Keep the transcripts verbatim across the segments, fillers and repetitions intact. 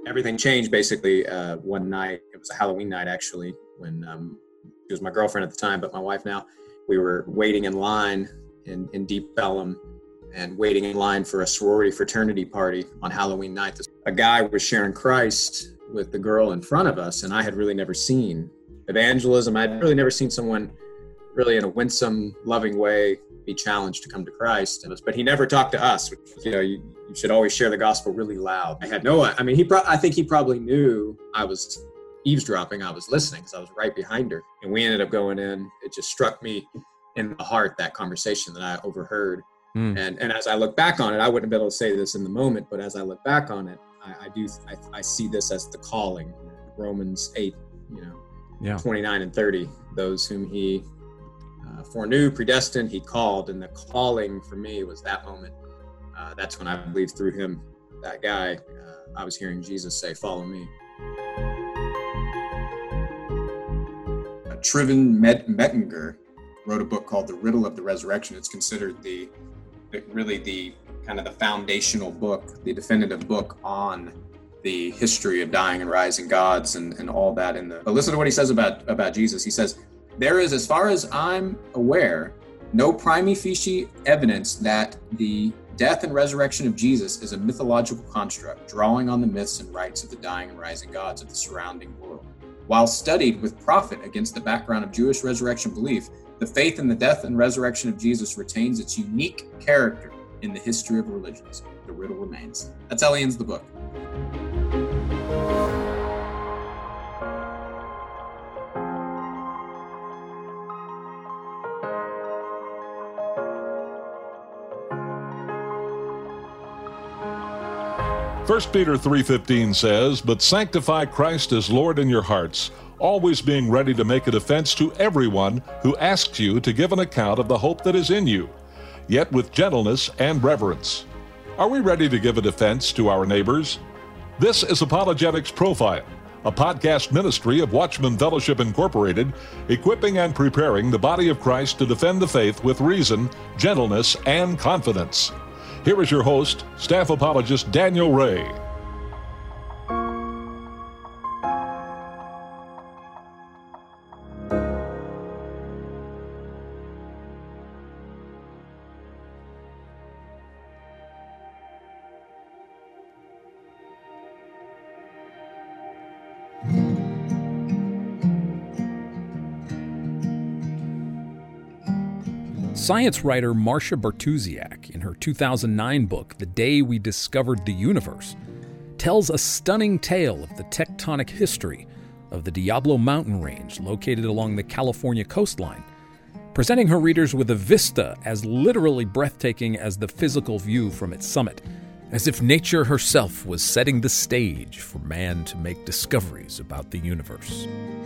everything changed basically uh, one night. It was a Halloween night, actually, when um, she was my girlfriend at the time, but my wife now. We were waiting in line in, in Deep Ellum and waiting in line for a sorority fraternity party on Halloween night. A guy was sharing Christ with the girl in front of us, and I had really never seen evangelism. I had really never seen someone really in a winsome, loving way be challenged to come to Christ. But he never talked to us. You know, you, you should always share the gospel really loud. I had no, I mean, he. Pro- I think he probably knew I was eavesdropping. I was listening because I was right behind her. And we ended up going in. It just struck me in the heart, that conversation that I overheard. Mm. And and as I look back on it, I wouldn't have been able to say this in the moment, but as I look back on it, I, I do, I, I see this as the calling. Romans eight, you know, yeah. twenty-nine and thirty, those whom he uh, foreknew, predestined, he called. And the calling for me was that moment. Uh, that's when I believe through him, that guy, uh, I was hearing Jesus say, follow me. Trivin Mettinger wrote a book called The Riddle of the Resurrection. It's considered the, the really the kind of the foundational book, the definitive book on the history of dying and rising gods and, and all that. In the, but listen to what he says about, about Jesus. He says, there is, as far as I'm aware, no prima facie evidence that the death and resurrection of Jesus is a mythological construct, drawing on the myths and rites of the dying and rising gods of the surrounding world. While studied with profit against the background of Jewish resurrection belief, the faith in the death and resurrection of Jesus retains its unique character in the history of religions. The riddle remains. That's how he ends the book. First Peter three fifteen says, but sanctify Christ as Lord in your hearts, always being ready to make a defense to everyone who asks you to give an account of the hope that is in you, yet with gentleness and reverence. Are we ready to give a defense to our neighbors? This is Apologetics Profile, a podcast ministry of Watchman Fellowship Incorporated, equipping and preparing the body of Christ to defend the faith with reason, gentleness, and confidence. Here is your host, staff apologist Daniel Ray. Science writer Marcia Bartusiak, in her two thousand nine book, The Day We Discovered the Universe, tells a stunning tale of the tectonic history of the Diablo mountain range located along the California coastline, presenting her readers with a vista as literally breathtaking as the physical view from its summit, as if nature herself was setting the stage for man to make discoveries about the universe.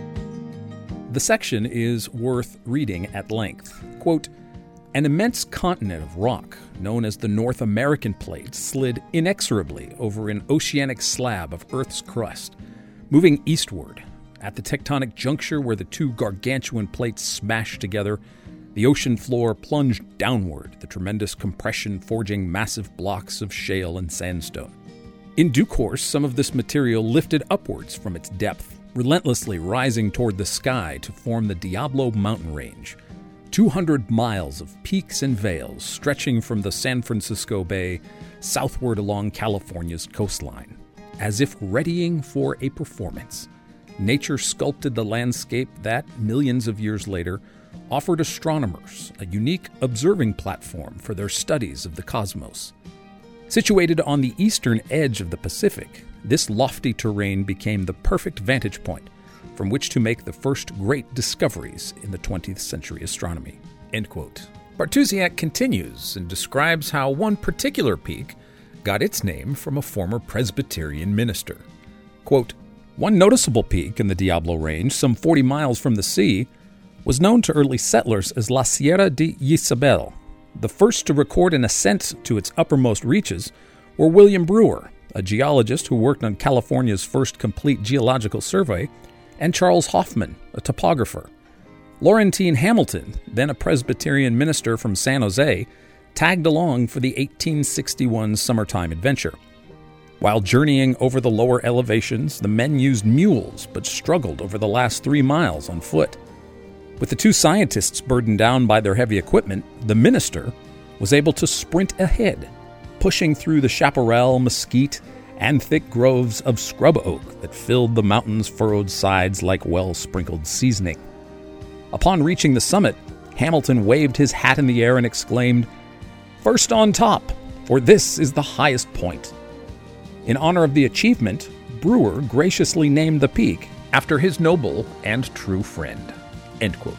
The section is worth reading at length. Quote, an immense continent of rock, known as the North American Plate, slid inexorably over an oceanic slab of Earth's crust, moving eastward. At the tectonic juncture where the two gargantuan plates smashed together, the ocean floor plunged downward, the tremendous compression forging massive blocks of shale and sandstone. In due course, some of this material lifted upwards from its depth, relentlessly rising toward the sky to form the Diablo mountain range, two hundred miles of peaks and vales stretching from the San Francisco Bay southward along California's coastline. As if readying for a performance, nature sculpted the landscape that, millions of years later, offered astronomers a unique observing platform for their studies of the cosmos. Situated on the eastern edge of the Pacific, this lofty terrain became the perfect vantage point from which to make the first great discoveries in the twentieth century astronomy. End quote. Bartusiak continues and describes how one particular peak got its name from a former Presbyterian minister. Quote, one noticeable peak in the Diablo Range, some forty miles from the sea, was known to early settlers as La Sierra de Isabel. The first to record an ascent to its uppermost reaches were William Brewer, a geologist who worked on California's first complete geological survey, and Charles Hoffman, a topographer. Laurentine Hamilton, then a Presbyterian minister from San Jose, tagged along for the eighteen sixty-one summertime adventure. While journeying over the lower elevations, the men used mules but struggled over the last three miles on foot. With the two scientists burdened down by their heavy equipment, the minister was able to sprint ahead, pushing through the chaparral, mesquite, and thick groves of scrub oak that filled the mountain's furrowed sides like well-sprinkled seasoning. Upon reaching the summit, Hamilton waved his hat in the air and exclaimed, "First on top, for this is the highest point." In honor of the achievement, Brewer graciously named the peak after his noble and true friend. End quote.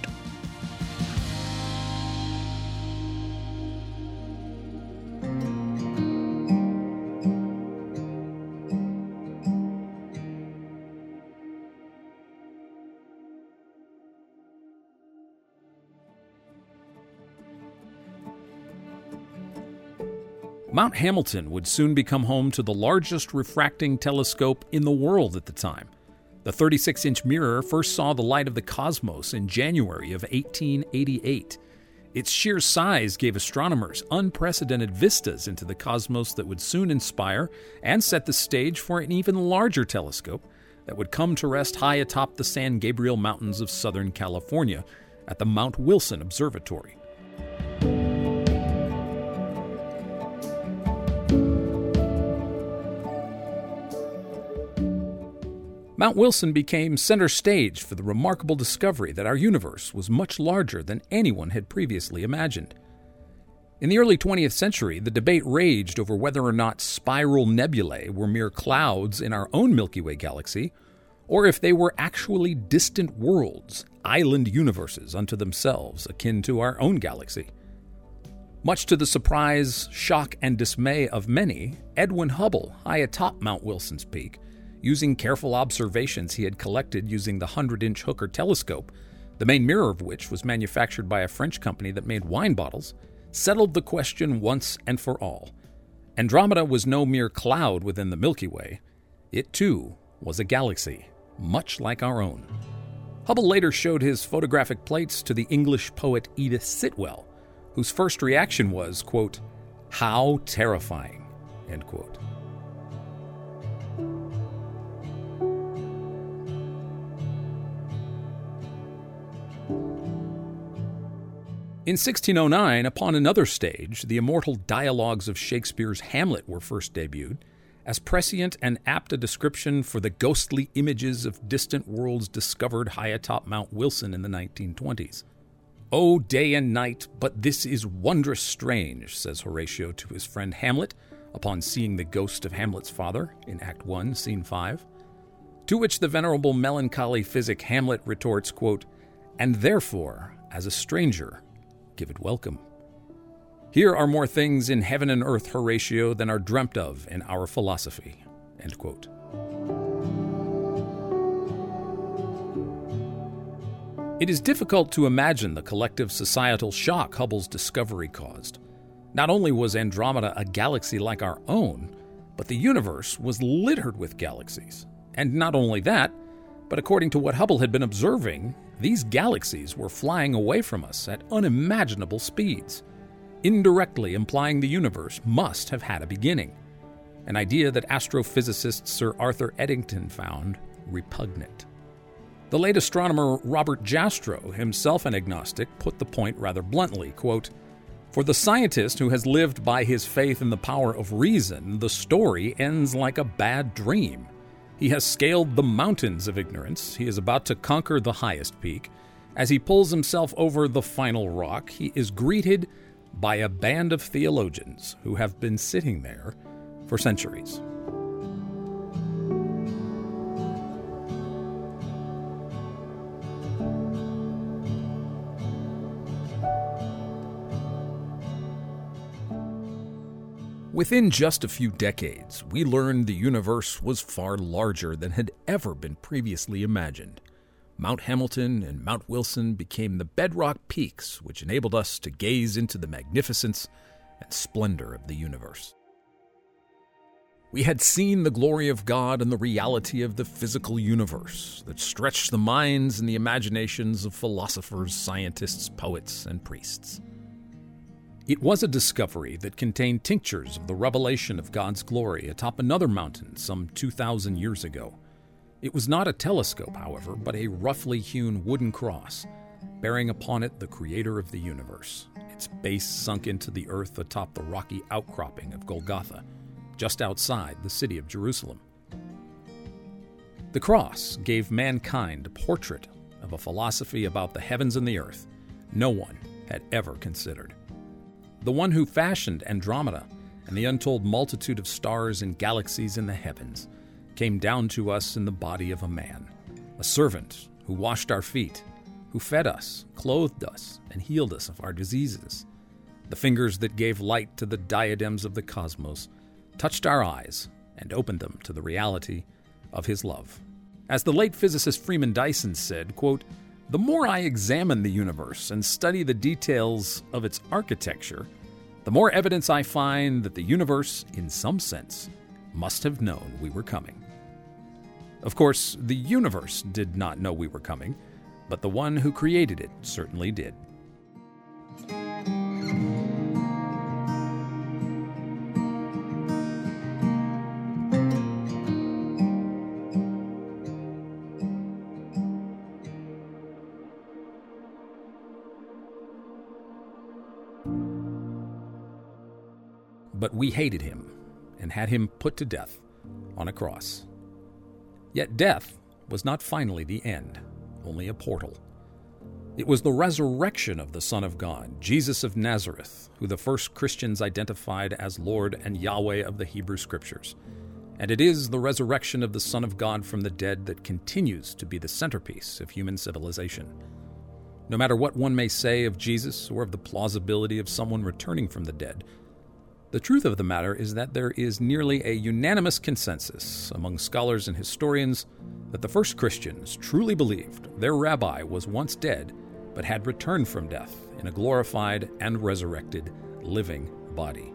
Mount Hamilton would soon become home to the largest refracting telescope in the world at the time. The thirty-six inch mirror first saw the light of the cosmos in January of eighteen eighty-eight. Its sheer size gave astronomers unprecedented vistas into the cosmos that would soon inspire and set the stage for an even larger telescope that would come to rest high atop the San Gabriel Mountains of Southern California at the Mount Wilson Observatory. Mount Wilson became center stage for the remarkable discovery that our universe was much larger than anyone had previously imagined. In the early twentieth century, the debate raged over whether or not spiral nebulae were mere clouds in our own Milky Way galaxy, or if they were actually distant worlds, island universes unto themselves, akin to our own galaxy. Much to the surprise, shock, and dismay of many, Edwin Hubble, high atop Mount Wilson's peak, using careful observations he had collected using the hundred-inch Hooker telescope, the main mirror of which was manufactured by a French company that made wine bottles, settled the question once and for all. Andromeda was no mere cloud within the Milky Way. It, too, was a galaxy, much like our own. Hubble later showed his photographic plates to the English poet Edith Sitwell, whose first reaction was, quote, "How terrifying," end quote. In sixteen oh nine, upon another stage, the immortal dialogues of Shakespeare's Hamlet were first debuted, as prescient and apt a description for the ghostly images of distant worlds discovered high atop Mount Wilson in the nineteen twenties. "O day and night, but this is wondrous strange," says Horatio to his friend Hamlet, upon seeing the ghost of Hamlet's father in Act one, Scene five. To which the venerable melancholy physic Hamlet retorts, quote, "And therefore, as a stranger, give it welcome. Here are more things in heaven and earth, Horatio, than are dreamt of in our philosophy." End quote. It is difficult to imagine the collective societal shock Hubble's discovery caused. Not only was Andromeda a galaxy like our own, but the universe was littered with galaxies. And not only that, but according to what Hubble had been observing, these galaxies were flying away from us at unimaginable speeds, indirectly implying the universe must have had a beginning, an idea that astrophysicist Sir Arthur Eddington found repugnant. The late astronomer Robert Jastrow, himself an agnostic, put the point rather bluntly, quote, "For the scientist who has lived by his faith in the power of reason, the story ends like a bad dream. He has scaled the mountains of ignorance. He is about to conquer the highest peak. As he pulls himself over the final rock, he is greeted by a band of theologians who have been sitting there for centuries." Within just a few decades, we learned the universe was far larger than had ever been previously imagined. Mount Hamilton and Mount Wilson became the bedrock peaks which enabled us to gaze into the magnificence and splendor of the universe. We had seen the glory of God and the reality of the physical universe that stretched the minds and the imaginations of philosophers, scientists, poets, and priests. It was a discovery that contained tinctures of the revelation of God's glory atop another mountain some two thousand years ago. It was not a telescope, however, but a roughly hewn wooden cross, bearing upon it the Creator of the universe, its base sunk into the earth atop the rocky outcropping of Golgotha, just outside the city of Jerusalem. The cross gave mankind a portrait of a philosophy about the heavens and the earth no one had ever considered. The one who fashioned Andromeda and the untold multitude of stars and galaxies in the heavens came down to us in the body of a man, a servant who washed our feet, who fed us, clothed us, and healed us of our diseases. The fingers that gave light to the diadems of the cosmos touched our eyes and opened them to the reality of his love. As the late physicist Freeman Dyson said, quote, "The more I examine the universe and study the details of its architecture, the more evidence I find that the universe, in some sense, must have known we were coming." Of course, the universe did not know we were coming, but the one who created it certainly did. But we hated him and had him put to death on a cross. Yet death was not finally the end, only a portal. It was the resurrection of the Son of God, Jesus of Nazareth, who the first Christians identified as Lord and Yahweh of the Hebrew Scriptures. And it is the resurrection of the Son of God from the dead that continues to be the centerpiece of human civilization. No matter what one may say of Jesus or of the plausibility of someone returning from the dead, the truth of the matter is that there is nearly a unanimous consensus among scholars and historians that the first Christians truly believed their rabbi was once dead but had returned from death in a glorified and resurrected living body.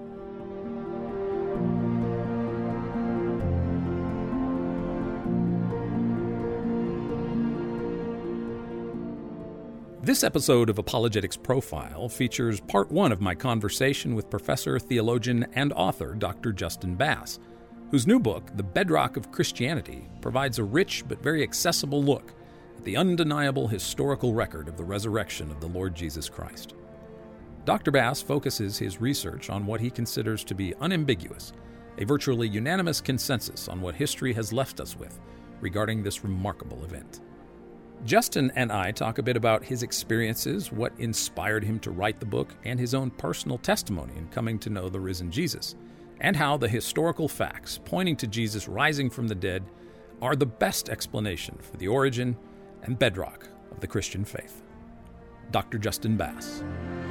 This episode of Apologetics Profile features part one of my conversation with professor, theologian, and author Doctor Justin Bass, whose new book, The Bedrock of Christianity, provides a rich but very accessible look at the undeniable historical record of the resurrection of the Lord Jesus Christ. Doctor Bass focuses his research on what he considers to be unambiguous, a virtually unanimous consensus on what history has left us with regarding this remarkable event. Justin and I talk a bit about his experiences, what inspired him to write the book, and his own personal testimony in coming to know the risen Jesus, and how the historical facts pointing to Jesus rising from the dead are the best explanation for the origin and bedrock of the Christian faith. Doctor Justin Bass.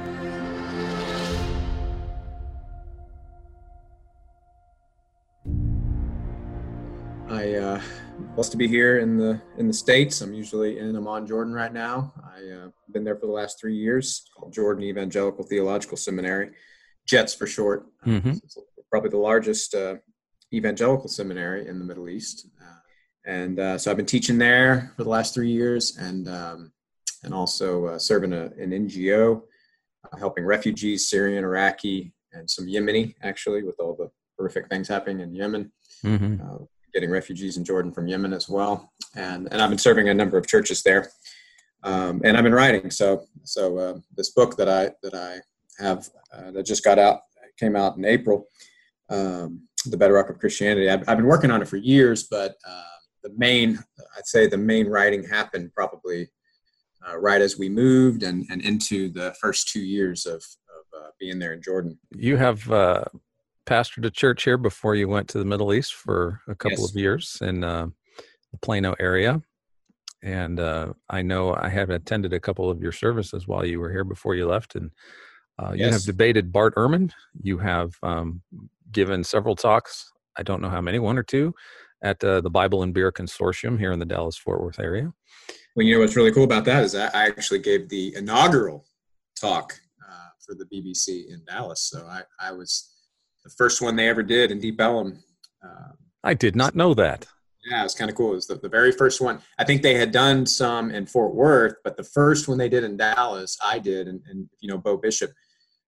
I uh, blessed to be here in the in the States. I'm usually in Amman, Jordan right now. I've uh, been there for the last three years. It's called Jordan Evangelical Theological Seminary, JETS for short. Mm-hmm. It's probably the largest uh, evangelical seminary in the Middle East. Uh, and uh, so I've been teaching there for the last three years and um, and also uh, serving a, an N G O, uh, helping refugees, Syrian, Iraqi, and some Yemeni, actually, with all the horrific things happening in Yemen. Mm-hmm. Uh, getting refugees in Jordan from Yemen as well. And and I've been serving a number of churches there. Um, and I've been writing. So so uh, this book that I that I have uh, that just got out, came out in April, um, The Bedrock of Christianity. I've, I've been working on it for years, but uh, the main, I'd say the main writing happened probably uh, right as we moved and, and into the first two years of, of uh, being there in Jordan. You have uh, pastored a church here before you went to the Middle East for a couple Yes. of years in uh, the Plano area. And uh, I know I have attended a couple of your services while you were here before you left. And uh, you Yes. have debated Bart Ehrman. You have um, given several talks, I don't know how many, one or two, at uh, the Bible and Beer Consortium here in the Dallas-Fort Worth area. Well, you know what's really cool about that is that I actually gave the inaugural talk uh, for the B B C in Dallas. So I, I was the first one they ever did in Deep Ellum. Uh, I did not know that. yeah, it was kind of cool. It was the, the very first one. I think they had done some in Fort Worth, but the first one they did in Dallas, I did. And, and you know, Bo Bishop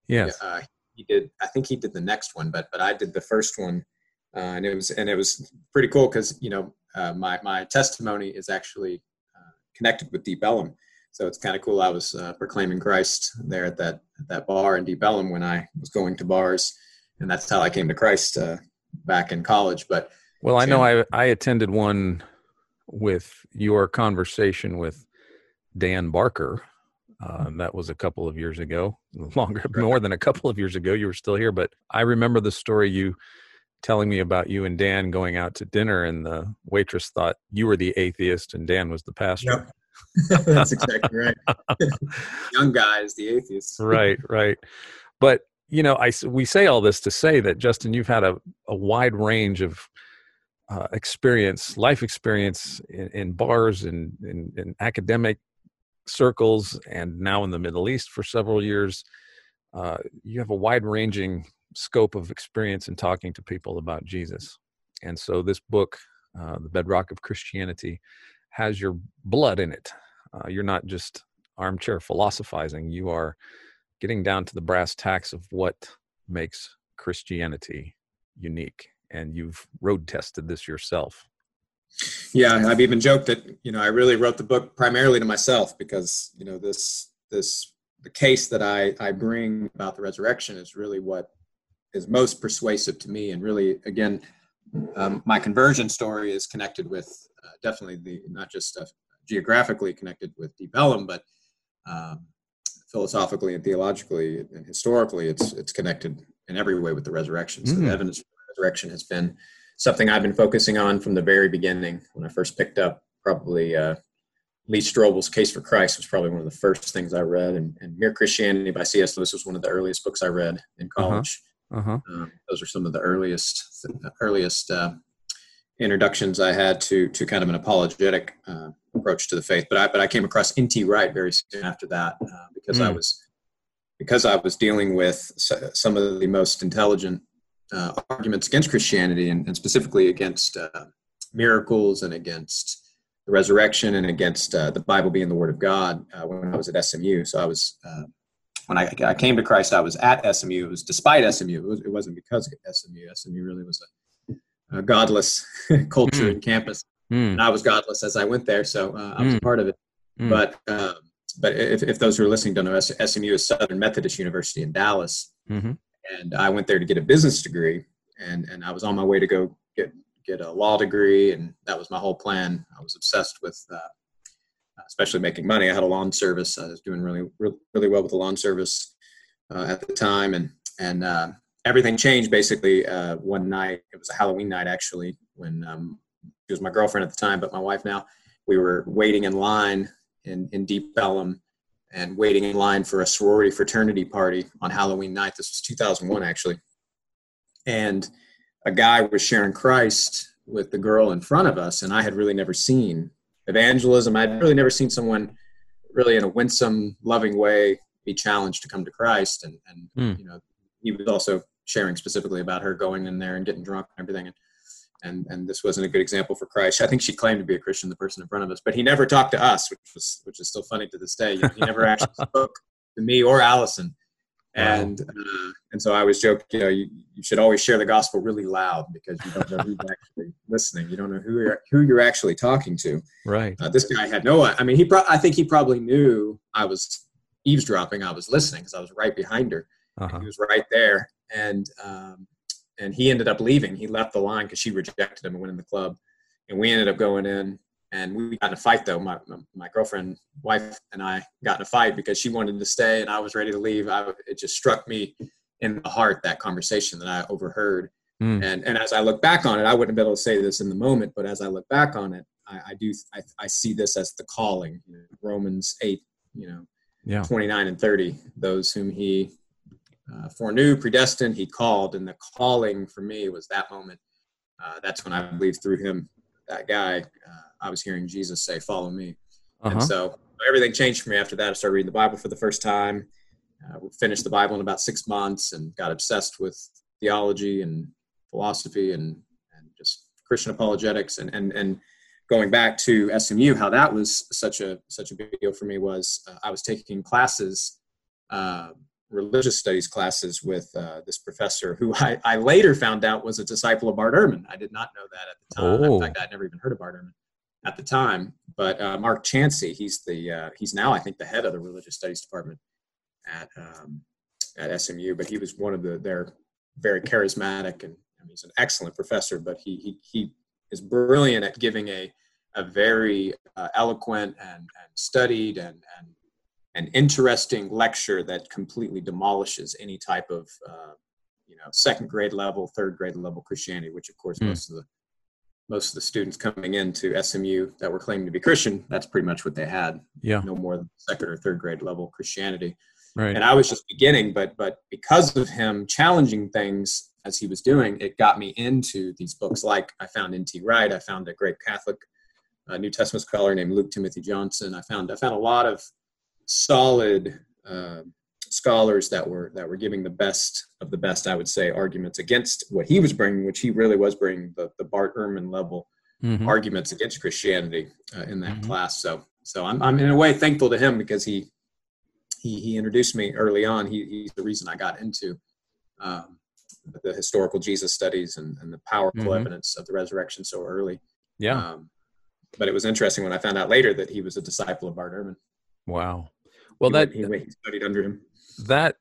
Yes. Uh, he did. I think he did the next one, but but I did the first one, uh, and it was and it was pretty cool because you know uh, my my testimony is actually uh, connected with Deep Ellum, so it's kind of cool. I was uh, proclaiming Christ there at that at that bar in Deep Ellum when I was going to bars, and that's how I came to Christ uh, back in college. But well, I know I I attended one with your conversation with Dan Barker. Uh, that was a couple of years ago, longer, more than a couple of years ago. You were still here, but I remember the story you telling me about you and Dan going out to dinner, and the waitress thought you were the atheist and Dan was the pastor. Yep. That's exactly right. Young guy is the atheist. Right, right. But, you know, I, we say all this to say that, Justin, you've had a, a wide range of uh, experience, life experience in, in bars and in, in academic circles, and now in the Middle East for several years. Uh, you have a wide-ranging scope of experience in talking to people about Jesus. And so this book, uh, The Bedrock of Christianity, has your blood in it. Uh, you're not just armchair philosophizing. You are getting down to the brass tacks of what makes Christianity unique. And you've road tested this yourself. Yeah, I've even joked that, you know, I really wrote the book primarily to myself because, you know, this, this, the case that I, I bring about the resurrection is really what is most persuasive to me. And really, again, um, my conversion story is connected with uh, definitely the, not just uh, geographically connected with Deep Ellum, but um, philosophically and theologically and historically, it's, it's connected in every way with the resurrection. So mm-hmm. the evidence for the resurrection has been something I've been focusing on from the very beginning. When I first picked up, probably uh, Lee Strobel's Case for Christ was probably one of the first things I read, and, and Mere Christianity by C S Lewis was one of the earliest books I read in college. Uh-huh. Uh-huh. Um, those are some of the earliest earliest uh, introductions I had to to kind of an apologetic uh, approach to the faith. But I but I came across N T Wright very soon after that uh, because mm. I was because I was dealing with some of the most intelligent Uh, arguments against Christianity, and, and specifically against uh, miracles and against the resurrection and against uh, the Bible being the Word of God uh, when I was at S M U. So I was, uh, when I, I came to Christ, I was at S M U. It was despite S M U. It, was, it wasn't because of S M U. S M U really was a, a godless culture mm. and campus. Mm. And I was godless as I went there, so uh, I was mm. a part of it. Mm. But uh, but if, if those who are listening don't know, S M U is Southern Methodist University in Dallas. Mm-hmm. And I went there to get a business degree, and, and I was on my way to go get, get a law degree. And that was my whole plan. I was obsessed with, uh, especially making money. I had a lawn service. I was doing really, really, really well with the lawn service uh, at the time. And, and uh, everything changed basically uh, one night. It was a Halloween night, actually, when um, she was my girlfriend at the time, but my wife now. We were waiting in line in, in Deep Ellum, and waiting in line for a sorority fraternity party on Halloween night. This was two thousand one, actually. And a guy was sharing Christ with the girl in front of us, and I had really never seen evangelism. I'd really never seen someone really in a winsome, loving way be challenged to come to Christ. And, and mm. you know, he was also sharing specifically about her going in there and getting drunk and everything. And And and this wasn't a good example for Christ. I think she claimed to be a Christian, the person in front of us, but he never talked to us, which was which is still funny to this day. He never actually spoke to me or Allison. And uh, and so I always joke, you know, you, you should always share the gospel really loud because you don't know who's actually listening. You don't know who you're who you're actually talking to. Right. Uh, this guy had no. I mean, he. Pro- I think he probably knew I was eavesdropping. I was listening because I was right behind her. Uh-huh. He was right there, and. Um, And he ended up leaving. He left the line because she rejected him and went in the club. And we ended up going in, and we got in a fight, though. My my, my girlfriend, wife, and I got in a fight because she wanted to stay, and I was ready to leave. I, it just struck me in the heart, that conversation that I overheard. Mm. And and as I look back on it, I wouldn't be able to say this in the moment, but as I look back on it, I, I do I, I see this as the calling. You know, Romans eight, you know, yeah. twenty-nine and thirty, those whom he Uh, foreknew, predestined, he called. And the calling for me was that moment. Uh, that's when I believe through him, that guy, uh, I was hearing Jesus say, follow me. Uh-huh. And so everything changed for me after that. I started reading the Bible for the first time. Uh, we finished the Bible in about six months and got obsessed with theology and philosophy and, and just Christian apologetics. And, and, and going back to S M U, how that was such a, such a big deal for me was uh, I was taking classes uh, religious studies classes with uh, this professor who I, I later found out was a disciple of Bart Ehrman. I did not know that at the time. Oh. In fact, I'd never even heard of Bart Ehrman at the time. But uh, Mark Chancey, he's the uh, he's now, I think, the head of the religious studies department at um, at S M U. But he was one of the they're very charismatic, and I mean, he's an excellent professor. But he he he is brilliant at giving a a very uh, eloquent and, and studied and and an interesting lecture that completely demolishes any type of, uh, you know, second grade level, third grade level Christianity, which of course mm. most of the most of the students coming into S M U that were claiming to be Christian, that's pretty much what they had. Yeah, no more than second or third grade level Christianity. Right. And I was just beginning, but but because of him challenging things as he was doing, it got me into these books. Like I found N T Wright, I found a great Catholic uh, New Testament scholar named Luke Timothy Johnson. I found I found a lot of solid uh, scholars that were that were giving the best of the best, I would say, arguments against what he was bringing, which he really was bringing the, the Bart Ehrman level mm-hmm. arguments against Christianity uh, in that mm-hmm. class. So, so I'm I'm in a way thankful to him because he he he introduced me early on. He, he's the reason I got into um, the historical Jesus studies and, and the powerful mm-hmm. evidence of the resurrection so early. Yeah. Um, but it was interesting when I found out later that he was a disciple of Bart Ehrman. Wow. Well, he that went, he, he studied under him. That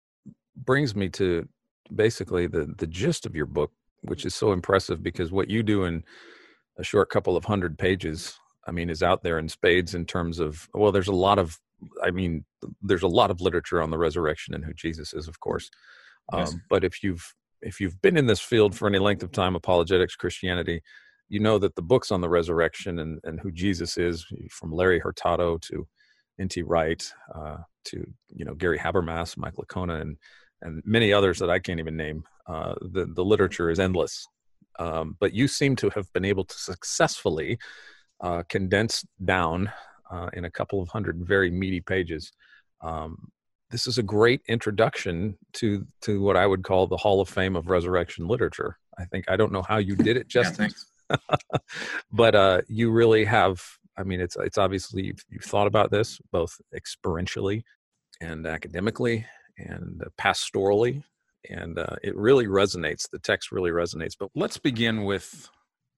brings me to basically the the gist of your book, which is so impressive because what you do in a short couple of hundred pages, I mean, is out there in spades in terms of, well, there's a lot of, I mean, there's a lot of literature on the resurrection and who Jesus is, of course. Yes. Um, but if you've if you've been in this field for any length of time, apologetics, Christianity, you know that the books on the resurrection and, and who Jesus is, from Larry Hurtado to N T Wright, uh, to, you know, Gary Habermas, Mike Licona, and and many others that I can't even name. Uh, the the literature is endless, um, but you seem to have been able to successfully uh, condense down uh, in a couple of hundred very meaty pages. Um, this is a great introduction to to what I would call the Hall of Fame of resurrection literature. I think I don't know how you did it, Justin, yeah, but uh, you really have. I mean, it's it's obviously you've, you've thought about this both experientially and academically and uh, pastorally, and uh, it really resonates. The text really resonates. But let's begin with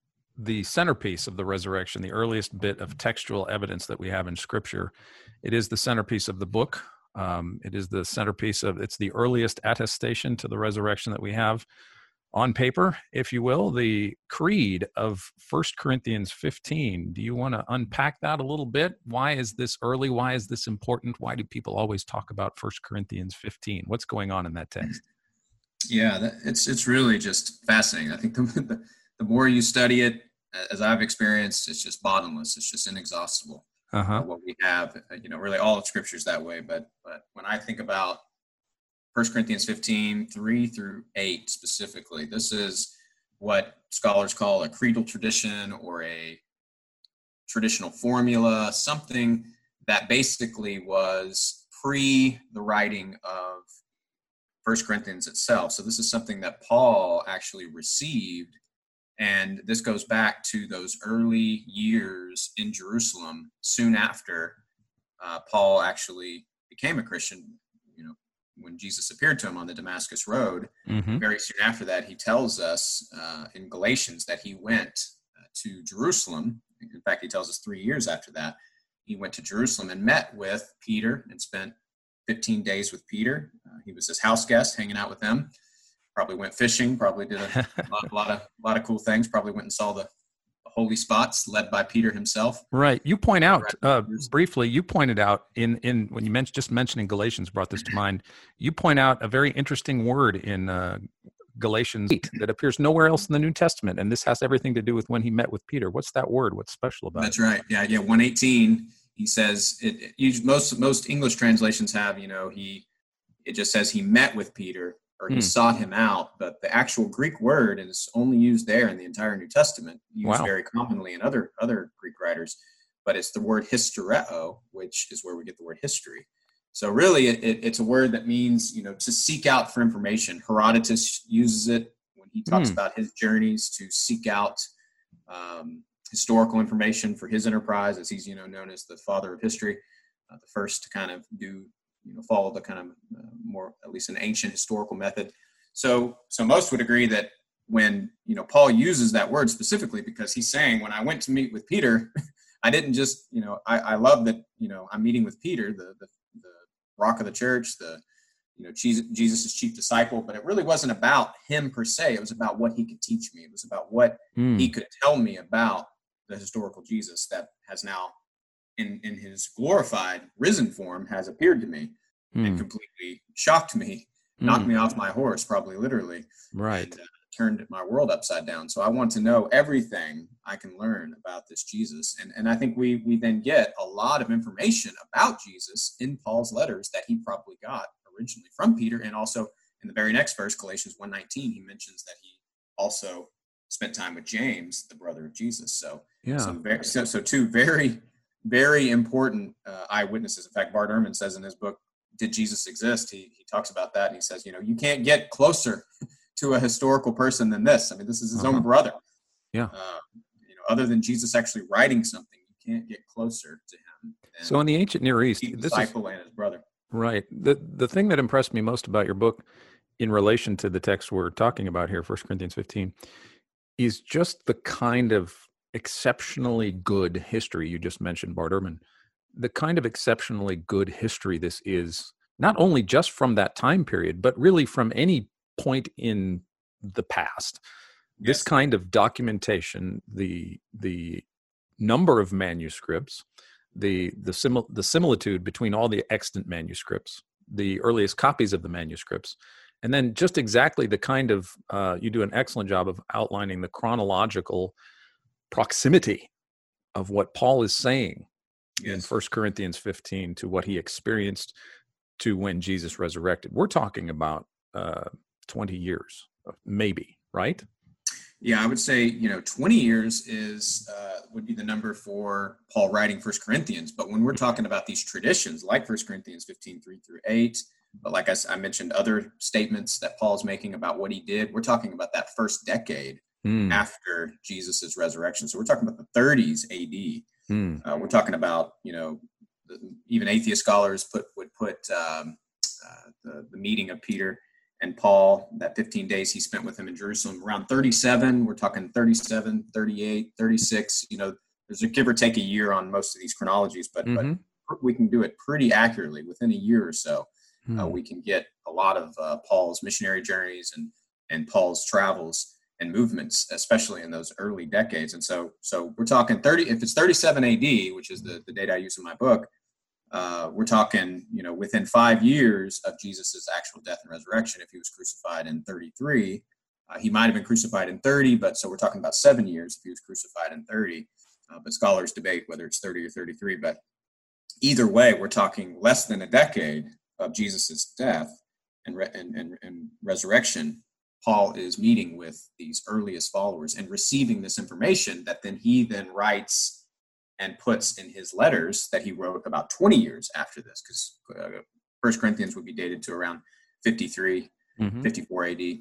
the centerpiece of the resurrection, the earliest bit of textual evidence that we have in Scripture. It is the centerpiece of the book. Um, it is the centerpiece of, it's the earliest attestation to the resurrection that we have on paper, if you will, the creed of First Corinthians fifteen. Do you want to unpack that a little bit? Why is this early? Why is this important? Why do people always talk about First Corinthians fifteen? What's going on in that text? Yeah, that, it's it's really just fascinating. I think the, the, the more you study it, as I've experienced, it's just bottomless. It's just inexhaustible. Uh-huh. Uh, what we have, you know, really all of Scripture is that way. But but when I think about First Corinthians fifteen, three through eight specifically, this is what scholars call a creedal tradition or a traditional formula, something that basically was pre the writing of First Corinthians itself. So this is something that Paul actually received, and this goes back to those early years in Jerusalem, soon after uh, Paul actually became a Christian. You know, when Jesus appeared to him on the Damascus Road, mm-hmm. very soon after that, he tells us uh, in Galatians that he went uh, to Jerusalem. In fact, he tells us three years after that, he went to Jerusalem and met with Peter and spent fifteen days with Peter. Uh, he was his house guest, hanging out with them. Probably went fishing, probably did a lot, lot of lot of cool things, probably went and saw the, the holy spots led by Peter himself. Right. You point out, uh, briefly, you pointed out in, in when you mentioned, just mentioning Galatians brought this to mind, you point out a very interesting word in uh, Galatians eight that appears nowhere else in the New Testament, and this has everything to do with when he met with Peter. What's that word? What's special about That's it? That's right. Yeah, yeah, one eighteen, he says, it, it, you, most most English translations have, you know, he it just says he met with Peter, or he hmm. sought him out, but the actual Greek word is only used there in the entire New Testament, used wow. very commonly in other other Greek writers, but it's the word hystereo, which is where we get the word history. So really, it, it, it's a word that means, you know, to seek out for information. Herodotus uses it when he talks hmm. about his journeys to seek out um, historical information for his enterprise, as he's, you know, known as the father of history, uh, the first to kind of do you know, follow the kind of uh, more, at least an ancient historical method. So, so most would agree that when, you know, Paul uses that word specifically because he's saying, when I went to meet with Peter, I didn't just, you know, I, I love that, you know, I'm meeting with Peter, the, the, the rock of the church, the, you know, Jesus' chief disciple, but it really wasn't about him per se. It was about what he could teach me. It was about what mm. he could tell me about the historical Jesus that has now, in, in his glorified, risen form, has appeared to me mm. and completely shocked me, mm. knocked me off my horse, probably literally. Right. And, uh, turned my world upside down. So I want to know everything I can learn about this Jesus. And, and I think we we then get a lot of information about Jesus in Paul's letters that he probably got originally from Peter. And also in the very next verse, Galatians one nineteen, he mentions that he also spent time with James, the brother of Jesus. So, yeah. so, very, so, so two very, very important uh, eyewitnesses. In fact, Bart Ehrman says in his book, Did Jesus Exist? He, he talks about that. And he says, you know, you can't get closer to a historical person than this. I mean, this is his uh-huh. own brother. Yeah. Uh, you know, other than Jesus actually writing something, you can't get closer to him. So in the ancient Near East, this disciple is, and his brother. Right. The the thing that impressed me most about your book, in relation to the text we're talking about here, First Corinthians fifteen, is just the kind of exceptionally good history you just mentioned, Bart Ehrman. The kind of exceptionally good history this is, not only just from that time period, but really from any point in the past. Yes. This kind of documentation, the the number of manuscripts, the the simil- the similitude between all the extant manuscripts, the earliest copies of the manuscripts, and then just exactly the kind of uh, you do an excellent job of outlining the chronological proximity of what Paul is saying yes. in First Corinthians fifteen to what he experienced to when Jesus resurrected. We're talking about uh, twenty years, maybe, right? Yeah, I would say, you know, twenty years is uh, would be the number for Paul writing First Corinthians. But when we're talking about these traditions, like First Corinthians fifteen, three through eight, but like I, I mentioned, other statements that Paul's making about what he did, we're talking about that first decade mm. after Jesus's resurrection. So we're talking about the thirties A D. Mm. Uh, we're talking about, you know, even atheist scholars put would put um, uh, the, the meeting of Peter and Paul, that fifteen days he spent with him in Jerusalem, around thirty-seven. We're talking thirty-seven, thirty-eight, thirty-six. You know, there's a give or take a year on most of these chronologies, but, mm-hmm. but we can do it pretty accurately within a year or so. Mm-hmm. Uh, we can get a lot of uh, Paul's missionary journeys and and Paul's travels and movements, especially in those early decades. And so, so we're talking thirty. If it's thirty-seven A D, which is the, the date I use in my book, uh, we're talking, you know, within five years of Jesus's actual death and resurrection. If he was crucified in thirty-three, uh, he might have been crucified in thirty, but so we're talking about seven years if he was crucified in thirty. Uh, but scholars debate whether it's thirty or thirty-three. But either way, we're talking less than a decade of Jesus's death and, re- and, and, and resurrection. Paul is meeting with these earliest followers and receiving this information that then he then writes and puts in his letters that he wrote about twenty years after this, because uh, First Corinthians would be dated to around fifty-three, mm-hmm. fifty-four A D.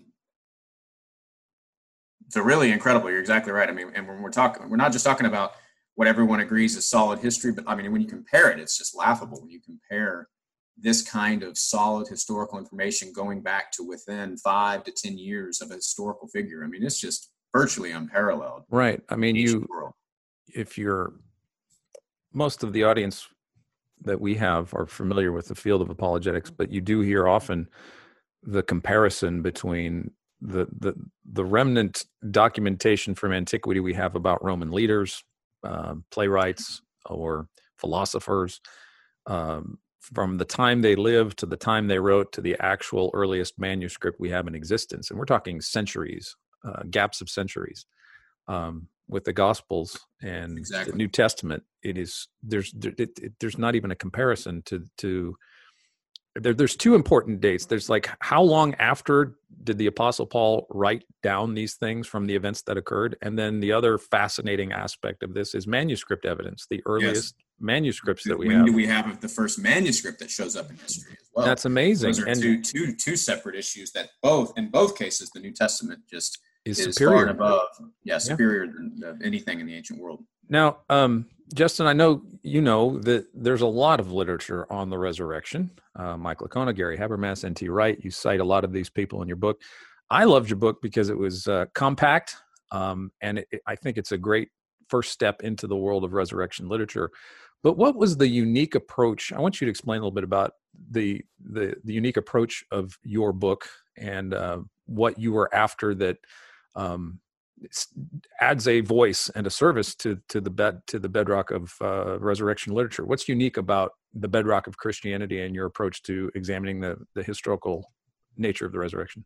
So really incredible. You're exactly right. I mean, and when we're talking, we're not just talking about what everyone agrees is solid history, but I mean, when you compare it, it's just laughable when you compare this kind of solid historical information going back to within five to ten years of a historical figure. I mean, it's just virtually unparalleled. Right. I mean, you, world. if you're, most of the audience that we have are familiar with the field of apologetics, but you do hear often the comparison between the the the remnant documentation from antiquity we have about Roman leaders, uh, playwrights, or philosophers, um, from the time they lived to the time they wrote to the actual earliest manuscript we have in existence. And we're talking centuries, uh, gaps of centuries. Um, with the Gospels and exactly. the New Testament, it is there's there, it, it, there's not even a comparison to to there, there's two important dates. There's like, how long after did the Apostle Paul write down these things from the events that occurred? And then the other fascinating aspect of this is manuscript evidence, the earliest yes. manuscripts that we when have. When do we have the first manuscript that shows up in history as well? That's amazing. Those are and, two two two separate issues that both in both cases the New Testament just is is superior far and above, yeah, superior yeah. than anything in the ancient world. Now, um, Justin, I know you know that there's a lot of literature on the resurrection. Uh, Mike Licona, Gary Habermas, N T Wright. You cite a lot of these people in your book. I loved your book because it was uh, compact, um, and it, I think it's a great first step into the world of resurrection literature. But what was the unique approach? I want you to explain a little bit about the the, the unique approach of your book and uh, what you were after that um, adds a voice and a service to to the bed to the bedrock of uh, resurrection literature. What's unique about the bedrock of Christianity and your approach to examining the the historical nature of the resurrection?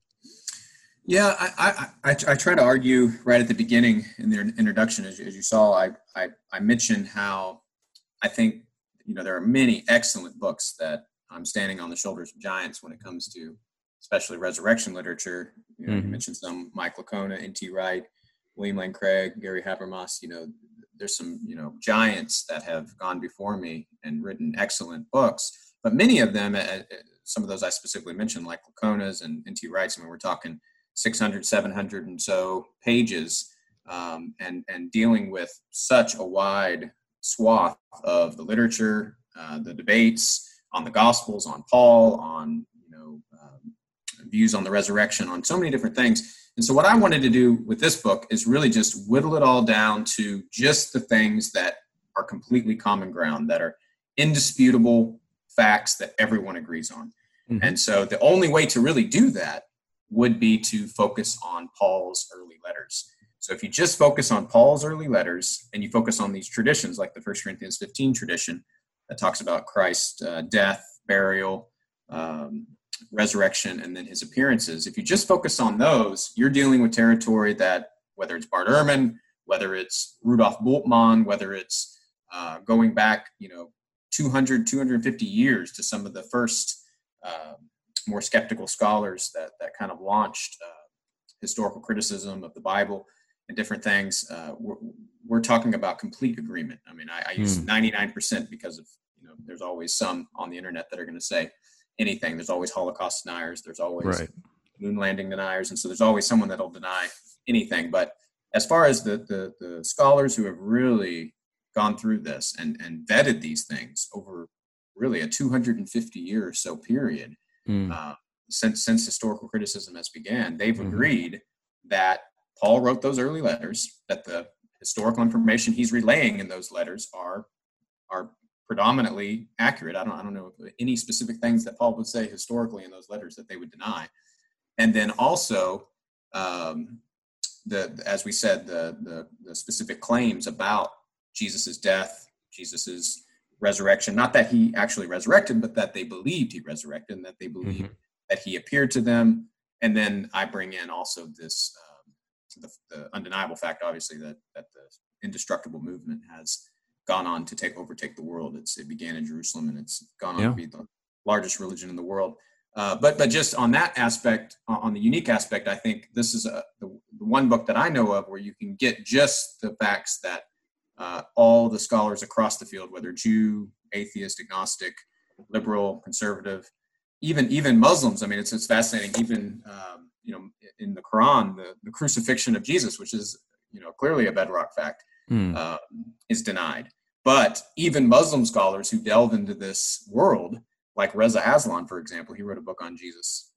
Yeah, I, I, I, I try to argue right at the beginning in the introduction, as you, as you saw, I, I, I mentioned how I think, you know, there are many excellent books that I'm standing on the shoulders of giants when it comes to, especially resurrection literature. You know, mm-hmm. you mentioned some Mike Licona, N T Wright, William Lane Craig, Gary Habermas. You know, there's some, you know, giants that have gone before me and written excellent books. But many of them, uh, some of those I specifically mentioned, like Licona's and N T Wright's, I mean, we're talking six hundred, seven hundred and so pages, um, and, and dealing with such a wide swath of the literature, uh, the debates on the Gospels, on Paul, on, you know, um, views on the resurrection, on so many different things. And so what I wanted to do with this book is really just whittle it all down to just the things that are completely common ground, that are indisputable facts that everyone agrees on. Mm-hmm. And so the only way to really do that would be to focus on Paul's early letters. So if you just focus on Paul's early letters and you focus on these traditions, like the First Corinthians fifteen tradition that talks about Christ's uh, death, burial, um, resurrection, and then his appearances, if you just focus on those, you're dealing with territory that, whether it's Bart Ehrman, whether it's Rudolf Bultmann, whether it's uh, going back, you know, two hundred, two hundred fifty years to some of the first uh, more skeptical scholars that that kind of launched uh, historical criticism of the Bible and different things, uh, we're, we're talking about complete agreement. I mean, I, I use mm. ninety-nine percent because of, you know, there's always some on the internet that are going to say anything. There's always Holocaust deniers. There's always right. moon landing deniers. And so there's always someone that'll deny anything. But as far as the the, the scholars who have really gone through this and, and vetted these things over really a two hundred fifty year or so period, Mm. Uh, since since historical criticism has began, they've mm-hmm. agreed that Paul wrote those early letters, that the historical information he's relaying in those letters are are predominantly accurate. I don't I don't know any specific things that Paul would say historically in those letters that they would deny. And then also, um, the as we said, the, the the specific claims about Jesus's death, Jesus's resurrection, not that he actually resurrected, but that they believed he resurrected and that they believed mm-hmm. that he appeared to them. And then I bring in also this, um, the, the undeniable fact, obviously, that, that the indestructible movement has gone on to take overtake the world. It's, it began in Jerusalem and it's gone on yeah. to be the largest religion in the world. Uh, but but just on that aspect, on the unique aspect, I think this is a, the, the one book that I know of where you can get just the facts that Uh, all the scholars across the field, whether Jew, atheist, agnostic, liberal, conservative, even even Muslims. I mean, it's it's fascinating. Even um, you know, in the Quran, the, the crucifixion of Jesus, which is, you know, clearly a bedrock fact, mm. uh, is denied. But even Muslim scholars who delve into this world, like Reza Aslan, for example, he wrote a book on Jesus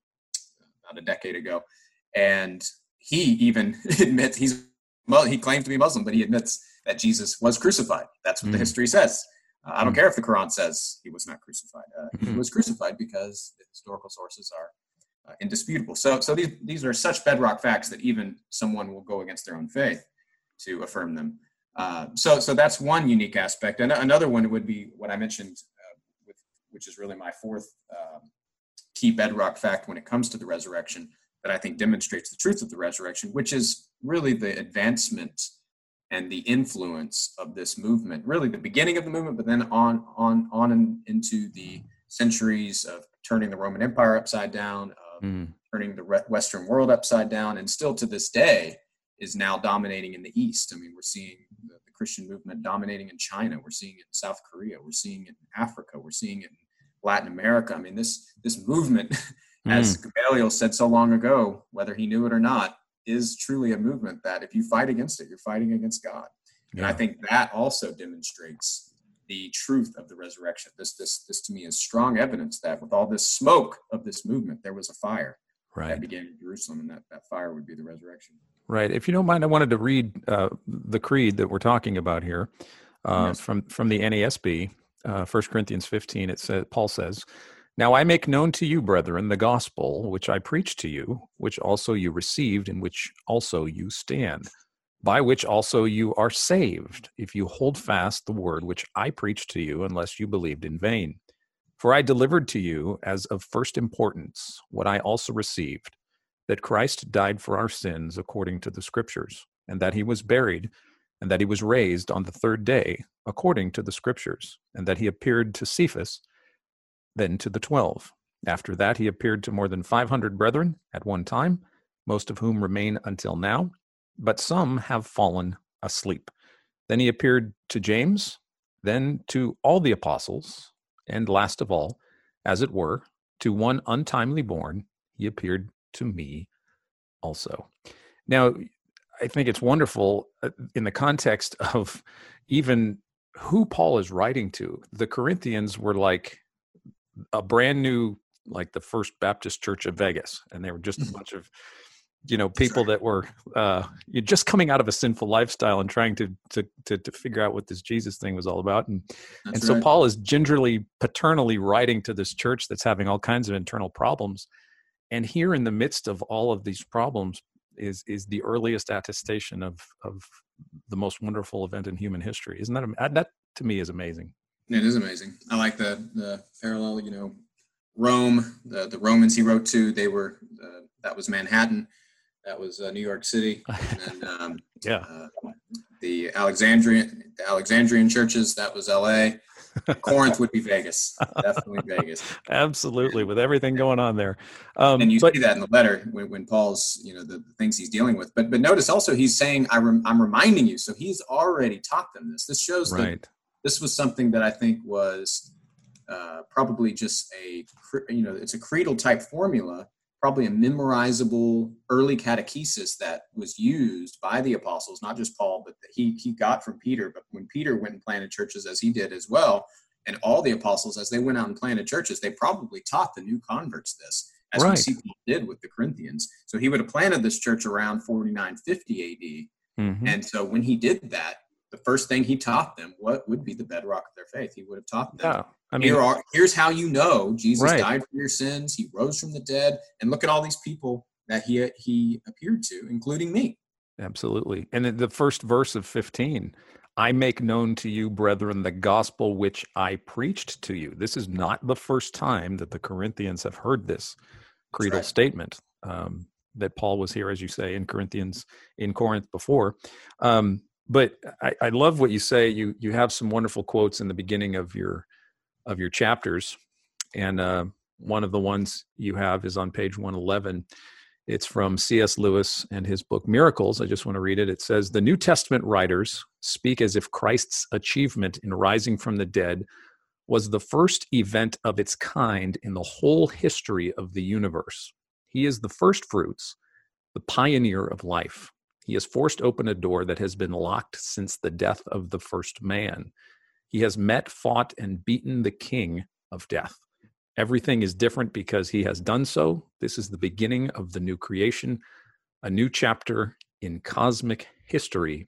about a decade ago, and he even admits he's well, he claims to be Muslim, but he admits that Jesus was crucified. That's what mm. the history says. Uh, I don't mm. care if the Quran says he was not crucified. Uh, mm. He was crucified because the historical sources are uh, indisputable. So, so these these are such bedrock facts that even someone will go against their own faith to affirm them. Uh, so, so that's one unique aspect. And another one would be what I mentioned, uh, with, which is really my fourth um, key bedrock fact when it comes to the resurrection that I think demonstrates the truth of the resurrection, which is really the advancement and the influence of this movement, really the beginning of the movement, but then on on on in, into the centuries of turning the Roman Empire upside down, of mm. turning the Western world upside down, and still to this day is now dominating in the East. I mean, we're seeing the, the Christian movement dominating in China. We're seeing it in South Korea. We're seeing it in Africa. We're seeing it in Latin America. I mean, this this movement, mm. as Gamaliel said so long ago, whether he knew it or not, is truly a movement that if you fight against it, you're fighting against God. And Yeah. I think that also demonstrates the truth of the resurrection. This, this, this to me is strong evidence that with all this smoke of this movement, there was a fire Right. that began in Jerusalem, and that, that fire would be the reresurrection. Right. If you don't mind, I wanted to read uh, the creed that we're talking about here uh, Yes. from from the N A S B, uh, First Corinthians fifteen. It says, Paul says, "Now I make known to you, brethren, the gospel which I preached to you, which also you received, in which also you stand, by which also you are saved, if you hold fast the word which I preached to you, unless you believed in vain. For I delivered to you as of first importance what I also received, that Christ died for our sins according to the Scriptures, and that he was buried, and that he was raised on the third day according to the Scriptures, and that he appeared to Cephas, then to the twelve. After that he appeared to more than five hundred brethren at one time, most of whom remain until now, but some have fallen asleep. Then he appeared to James, then to all the apostles, and last of all, as it were, to one untimely born, he appeared to me also." Now, I think it's wonderful uh, in the context of even who Paul is writing to. The Corinthians were like a brand new, like the First Baptist Church of Vegas, and they were just a bunch of, you know, people that were uh, you're just coming out of a sinful lifestyle and trying to to to, to figure out what this Jesus thing was all about. And That's and so right. Paul is gingerly, paternally writing to this church that's having all kinds of internal problems. And here in the midst of all of these problems is is the earliest attestation of of the most wonderful event in human history. Isn't that am- that to me is amazing? It is amazing. I like the the parallel. You know, Rome, the the Romans he wrote to, they were uh, that was Manhattan, that was uh, New York City, and then, um, Yeah. uh, the Alexandrian the Alexandrian churches, that was L A. Corinth would be Vegas, definitely Vegas. Absolutely, with everything going on there. Um, And you but see that in the letter when, when Paul's, you know, the, the things he's dealing with. But but notice also he's saying, I rem, I'm reminding you. So he's already taught them this. This shows that right, this was something that I think was uh, probably just a, cre- you know, it's a creedal type formula, probably a memorizable early catechesis that was used by the apostles, not just Paul, but that he he got from Peter. But when Peter went and planted churches, as he did as well, and all the apostles, as they went out and planted churches, they probably taught the new converts this, as Right. we see Paul did with the Corinthians. So he would have planted this church around forty-nine fifty A D. Mhm. And so when he did that, the first thing he taught them, what would be the bedrock of their faith? He would have taught them, yeah. I mean, Here are, here's how you know Jesus Right. died for your sins. He rose from the dead. And look at all these people that he he appeared to, including me. absolutely. And in the first verse of fifteen, I make known to you, brethren, the gospel which I preached to you. This is not the first time that the Corinthians have heard this creedal right. statement, um, that Paul was here, as you say, in Corinthians, in Corinth before. Um, but I, I love what you say. You you have some wonderful quotes in the beginning of your of your chapters, and uh, one of the ones you have is on page one eleven. It's from C S Lewis and his book Miracles. I just want to read it. It says, "The New Testament writers speak as if Christ's achievement in rising from the dead was the first event of its kind in the whole history of the universe. He is the first fruits, the pioneer of life. He has forced open a door that has been locked since the death of the first man. He has met, fought, and beaten the king of death. Everything is different because he has done so. This is the beginning of the new creation. A new chapter in cosmic history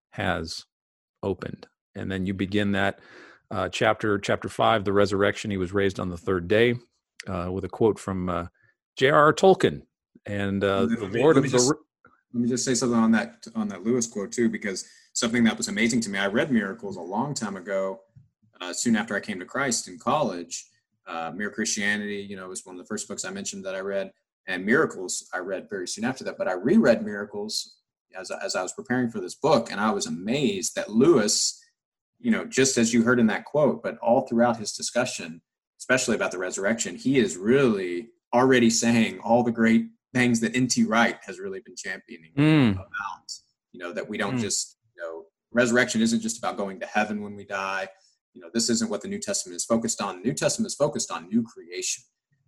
has opened." And then you begin that uh, chapter, chapter five, the resurrection. He was raised on the third day, uh, with a quote from uh, J R R Tolkien. And uh, Let the me- Lord let of me the... just- Ri- Let me just say something on that on that Lewis quote too, because something that was amazing to me. I read Miracles a long time ago, uh, soon after I came to Christ in college. Uh, Mere Christianity, you know, was one of the first books I mentioned that I read, and Miracles I read very soon after that. But I reread Miracles as as I was preparing for this book, and I was amazed that Lewis, you know, just as you heard in that quote, but all throughout his discussion, especially about the resurrection, he is really already saying all the great things that N T Wright has really been championing Mm. about, you know, that we don't Mm. just, you know, resurrection isn't just about going to heaven when we die. You know, this isn't what the New Testament is focused on. The New Testament is focused on new creation.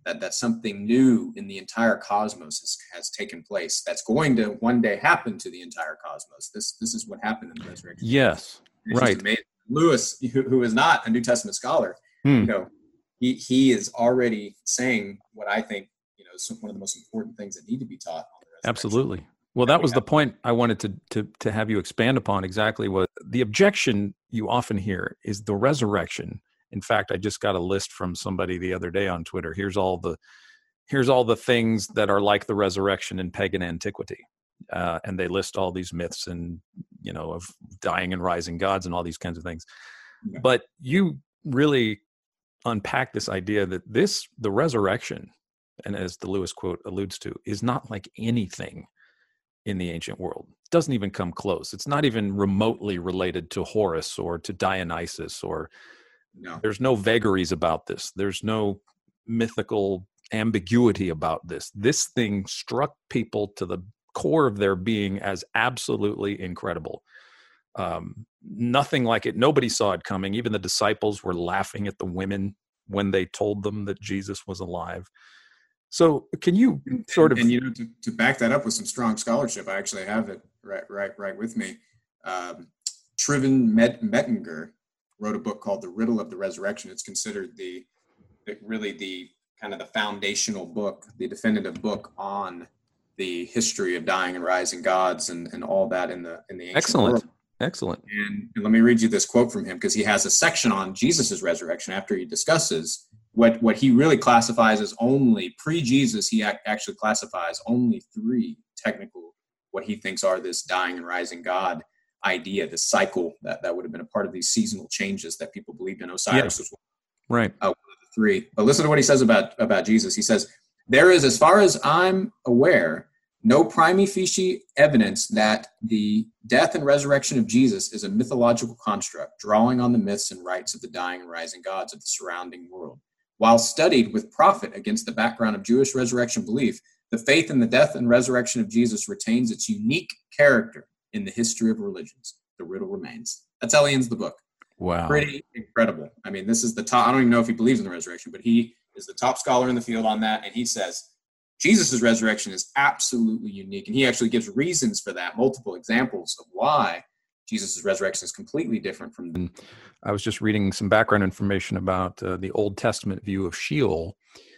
that that something new in the entire cosmos has, has taken place. That's going to one day happen to the entire cosmos. This this is what happened in the resurrection. Yes, right. Lewis, who, who is not a New Testament scholar, hmm. you know, he he is already saying what I think, you know, is one of the most important things that need to be taught on the resurrection. Absolutely. Well, that was the point I wanted to to to have you expand upon. Exactly what the objection you often hear is the resurrection. In fact, I just got a list from somebody the other day on Twitter. Here's all the here's all the things that are like the resurrection in pagan antiquity, uh, and they list all these myths and, you know, of dying and rising gods and all these kinds of things. Yeah. But you really unpack this idea that this the resurrection, and as the Lewis quote alludes to, is not like anything in the ancient world. It doesn't even come close. It's not even remotely related to Horus or to Dionysus, or no. There's no vagaries about this. There's no mythical ambiguity about this. This thing struck people to the core of their being as absolutely incredible. Um, nothing like it. Nobody saw it coming. Even the disciples were laughing at the women when they told them that Jesus was alive. So can you sort of, and, and you know, to, to back that up with some strong scholarship, I actually have it right, right, right with me. Um, Trivin Met- Mettinger wrote a book called The Riddle of the Resurrection. It's considered the, the really the kind of the foundational book, the definitive book on the history of dying and rising gods and, and all that in the in the ancient excellent, world. excellent. And, and let me read you this quote from him, because he has a section on Jesus's resurrection after he discusses what what he really classifies as only pre-Jesus. He ac- actually classifies only three technical, what he thinks are this dying and rising God idea, this cycle that, that would have been a part of these seasonal changes that people believed in. Osiris yeah. was right. Uh, one of the three. But listen to what he says about, about Jesus. He says, "There is, as far as I'm aware, no prima facie evidence that the death and resurrection of Jesus is a mythological construct, drawing on the myths and rites of the dying and rising gods of the surrounding world. While studied with profit against the background of Jewish resurrection belief, the faith in the death and resurrection of Jesus retains its unique character in the history of religions. The riddle remains." That's how he ends the book. Wow. Pretty incredible. I mean, this is the top, I don't even know if he believes in the resurrection, but he is the top scholar in the field on that. And he says, Jesus' resurrection is absolutely unique. And he actually gives reasons for that, multiple examples of why Jesus' resurrection is completely different from the- I was just reading some background information about uh, the Old Testament view of Sheol.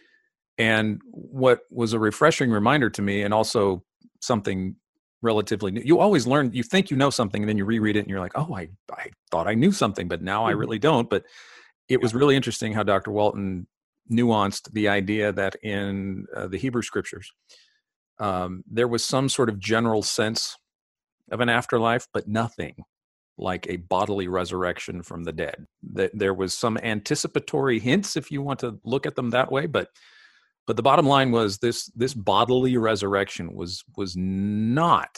And what was a refreshing reminder to me, and also something relatively new. You always learn, you think you know something, and then you reread it and you're like, oh, I, I thought I knew something, but now I really don't. But it was really interesting how Doctor Walton nuanced the idea that in uh, the Hebrew scriptures, um, there was some sort of general sense of an afterlife, but nothing like a bodily resurrection from the dead. That there was some anticipatory hints, if you want to look at them that way, but but the bottom line was this: this bodily resurrection was was not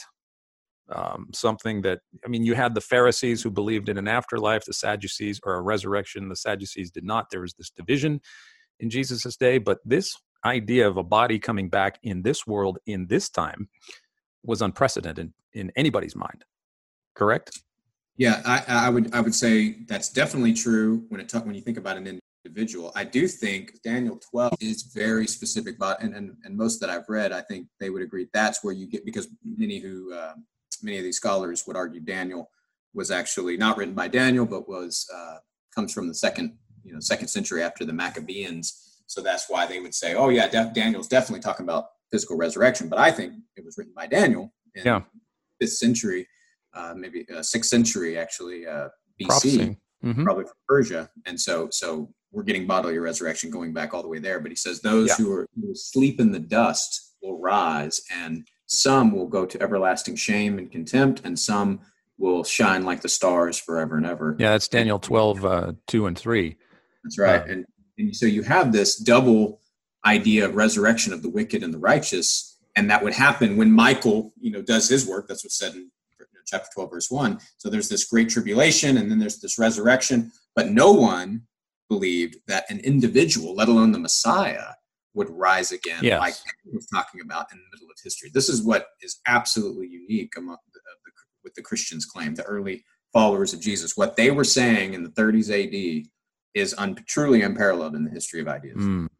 um, something that. I mean, you had the Pharisees who believed in an afterlife, the Sadducees, or a resurrection. The Sadducees did not. There was this division in Jesus's day, but this idea of a body coming back in this world in this time was unprecedented in anybody's mind. Correct? Yeah, I, I would I would say that's definitely true when it when you think about an individual. I do think Daniel twelve is very specific about, and, and and most that I've read, I think they would agree that's where you get, because many who uh, many of these scholars would argue Daniel was actually not written by Daniel, but was uh, comes from the second you know second century after the Maccabees. So that's why they would say, oh yeah, De- Daniel's definitely talking about physical resurrection. But I think it was written by Daniel in yeah. fifth century. Uh, maybe uh, sixth century, actually, uh, B C, mm-hmm. probably from Persia. And so so we're getting bodily resurrection going back all the way there. But he says those yeah. who, are, who sleep in the dust will rise, and some will go to everlasting shame and contempt, and some will shine like the stars forever and ever. Yeah, that's Daniel twelve, uh, two and three. That's right. Uh, and, and so you have this double idea of resurrection of the wicked and the righteous, and that would happen when Michael, you know, does his work. That's what's said in chapter twelve, verse one. So there's this great tribulation, and then there's this resurrection, but no one believed that an individual, let alone the Messiah, would rise again, yes. like he was talking about in the middle of history. This is what is absolutely unique among the, the, with the Christians' claim, the early followers of Jesus. What they were saying in the thirties A D is un, truly unparalleled in the history of ideas. Mm.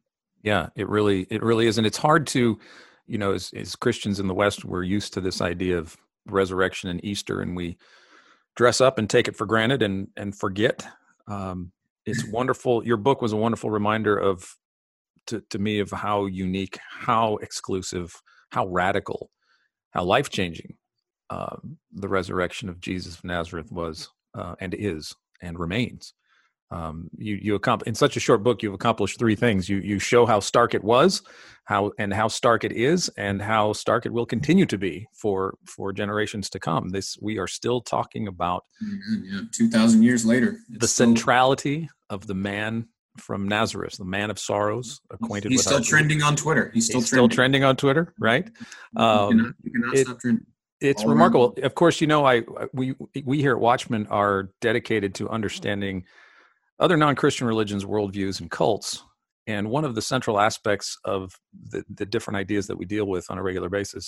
Yeah, it really, it really is. And it's hard to, you know, as, as Christians in the West, we're used to this idea of resurrection and Easter, and we dress up and take it for granted and, and forget. Um, it's wonderful. Your book was a wonderful reminder of, to, to me, of how unique, how exclusive, how radical, how life-changing uh, the resurrection of Jesus of Nazareth was uh, and is and remains. Um, you you accomplish, in such a short book, you've accomplished three things. You you show how stark it was, how and how stark it is, and how stark it will continue to be for for generations to come. This we are still talking about. Yeah, two thousand years later, the still, centrality of the man from Nazareth, the man of sorrows, acquainted. He's with still our trending on Twitter. He's still he's trending. still trending on Twitter, right? You Um, cannot, you cannot it, stop trending. It's All remarkable. around. Of course, you know, I we we here at Watchman are dedicated to understanding other non-Christian religions, worldviews, and cults. And one of the central aspects of the, the different ideas that we deal with on a regular basis,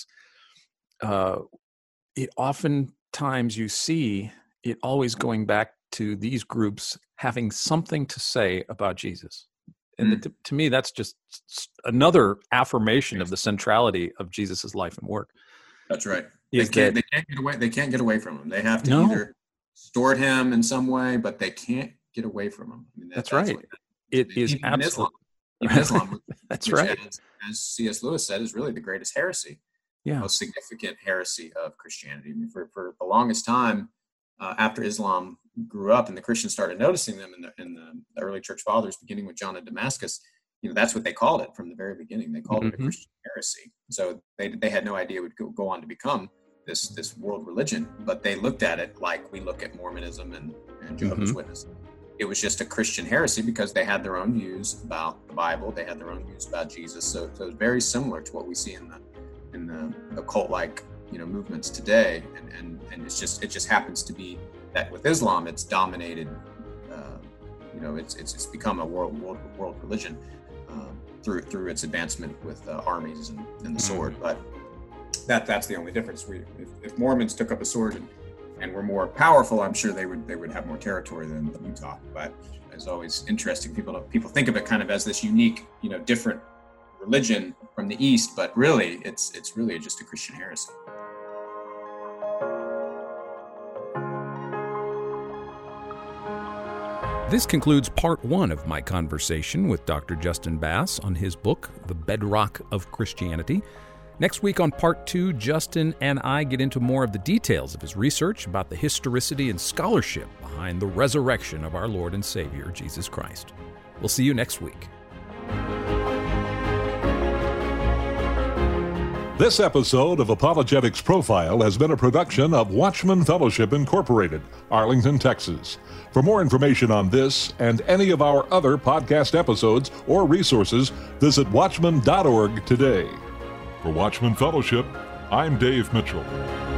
uh, it oftentimes you see it always going back to these groups having something to say about Jesus. And Mm. the, to me, that's just another affirmation of the centrality of Jesus's life and work. That's right. They Is can't, that- they can't get away. They can't get away from him. They have to No. either distort him in some way, but they can't get away from him. I mean, that- That's right. what- It is even absolutely. Islam. Even Islam, That's which, right. As, as C S Lewis said, is really the greatest heresy, Yeah. most significant heresy of Christianity. I mean, for, for the longest time, uh, after Islam grew up and the Christians started noticing them in the in the, the early church fathers, beginning with John of Damascus, you know, that's what they called it from the very beginning. They called it a Mhm. Christian heresy. So they they had no idea it would go, go on to become this this world religion, but they looked at it like we look at Mormonism and, and Jehovah's Mhm. Witnesses. It was just a Christian heresy because they had their own views about the Bible. They had their own views about Jesus. So, so it's very similar to what we see in the in the, the cult-like, you know, movements today. And, and and it's just it just happens to be that with Islam, it's dominated. Uh, you know, it's it's it's become a world world world religion um, through through its advancement with uh, armies and, and the sword. Mm-hmm. But that that's the only difference. We if, if Mormons took up a sword and and were more powerful, I'm sure they would they would have more territory than Utah. But it's always interesting. People don't, people think of it kind of as this unique, you know, different religion from the East, but really, it's it's really just a Christian heresy. This concludes part one of my conversation with Doctor Justin Bass on his book, The Bedrock of Christianity. Next week on part two, Justin and I get into more of the details of his research about the historicity and scholarship behind the resurrection of our Lord and Savior, Jesus Christ. We'll see you next week. This episode of Apologetics Profile has been a production of Watchman Fellowship Incorporated, Arlington, Texas. For more information on this and any of our other podcast episodes or resources, visit watchman dot org today. For Watchman Fellowship, I'm Dave Mitchell.